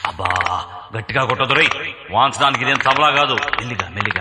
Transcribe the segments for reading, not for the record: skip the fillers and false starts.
అబ్బా గట్టిగా కొట్టదురై, వాంచడానికి ఇదేం తబలా కాదు. మెల్లిగా మెల్లిగా.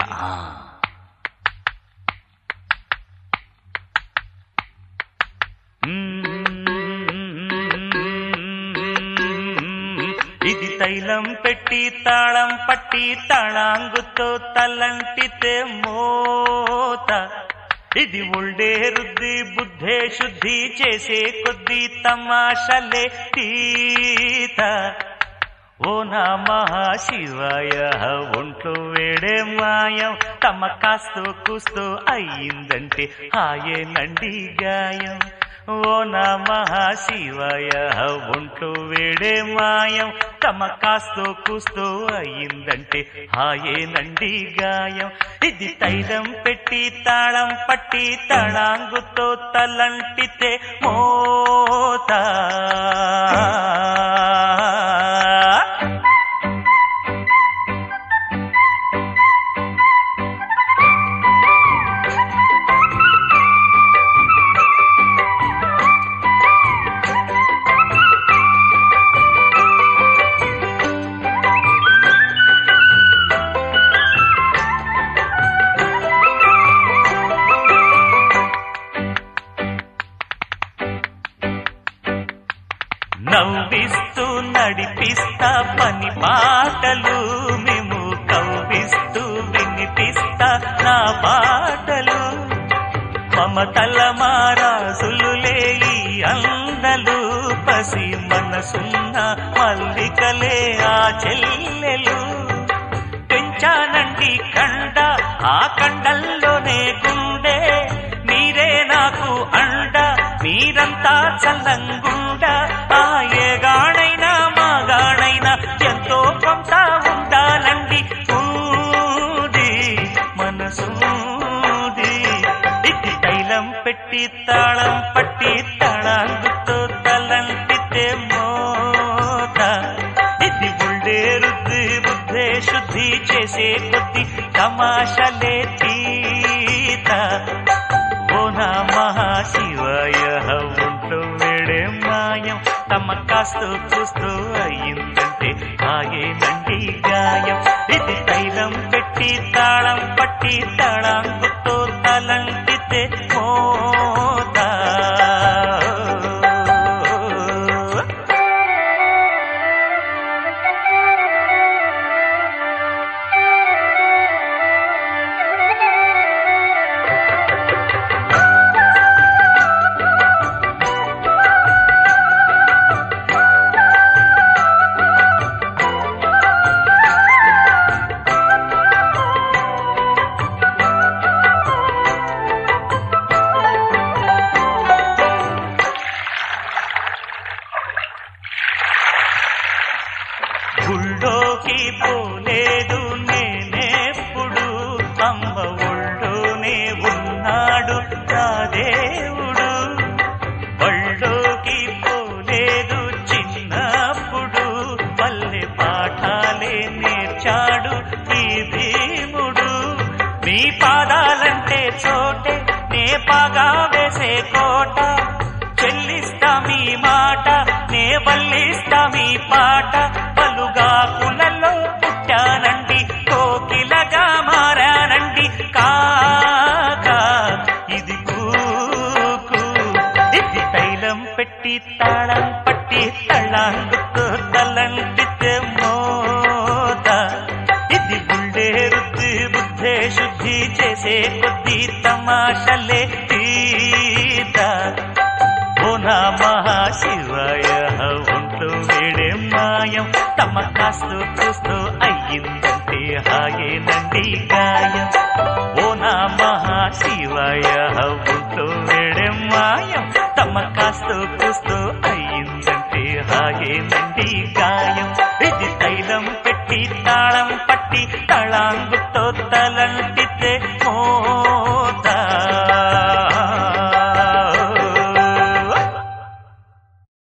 ఇది తైలం పెట్టి తాళం పట్టి తళాంగుతో తలంటితే మోత, ఇది ఉల్డే రుద్ది బుద్ధే శుద్ధి చేసే కొద్ది తమాషలే తీత. ఓ నమః శివాయ ఒంట్లో వేడే మాయం, తమ కాస్తో కూస్తో అయ్యిందంటే హాయేనండి గాయం. ఓ నమః శివాయ ఒంట్లో వేడే మాయం, తమ కాస్తో కూస్తో అయ్యిందంటే హాయేనండి గాయం. ఇది తైలం పెట్టి తాళం పట్టి తళాంగుతో తలంటితే మోత. నవ్విస్తూ నడిపిస్తా పని పాటలు, మేము కవ్విస్తూ వినిపిస్తా నా పాటలు. మమతల మారాసులులే ఈ అందలు, పసి మనసున్న మల్లికలే ఆ చెల్లెలు. పెంచానండి కండ, ఆ కండల్లోనే గుండె, మీరే నాకు అండ, మీరంతా చల్లంగుండ. ఆ ఏగాడైనా మాగాడైనా ఎంతో కొంత ఉండాలండి ఊది మనసూది. ఇది తైలం పెట్టి తాళం పట్టి తళాంగుతో తలంటితే మోత, ఇది ఉల్డే రుద్ది బుద్ధే శుద్ధి చేసే కొద్ది తమాషలే తీత. ఓ నమః శివాయ ఒంట్లో వేడే మాయం, తమ కాస్తో చూస్తూ అయ్యిందంటే హాయేనండి గాయం. ఇది తైలం పెట్టి తాళం పట్టి తళాంగుతో తలంటితే మోత. గుళ్ళోకి పోలేదు నేనెప్పుడు, అమ్మ ఒళ్ళోనే ఉన్నాడు నా దేవుడు. బళ్ళోకి పోలేదు చిన్నప్పుడు, పల్లె పాఠాలే నేర్చాడు ఈ భీముడు. మీ పాదాలంటే చోటే నే పాగా వేసే కోట, చెల్లిస్తా మీ మాట నే వల్లిస్తా మీ పాట. పలుగా కులలో పుట్టానండి, కోకిలగా మారానండి కాక ఇది కూకు. ఇది తైలం పెట్టి తాళం పట్టి తళాంగుతో తలంటితే మోత, ఇది ఉల్డే రుద్ది బుద్ధే శుద్ధి చేసే కొద్ది తమాషలే తీత. ఓ నమః శివాయ ఒంట్లో వేడే మాయం, తమ కాస్తో చూస్తూ అయ్యిందంటే హాయేనండి గాయం. ఓ నమః శివాయ ఒంట్లో వేడే మాయం, తమ కాస్తో చూస్తూ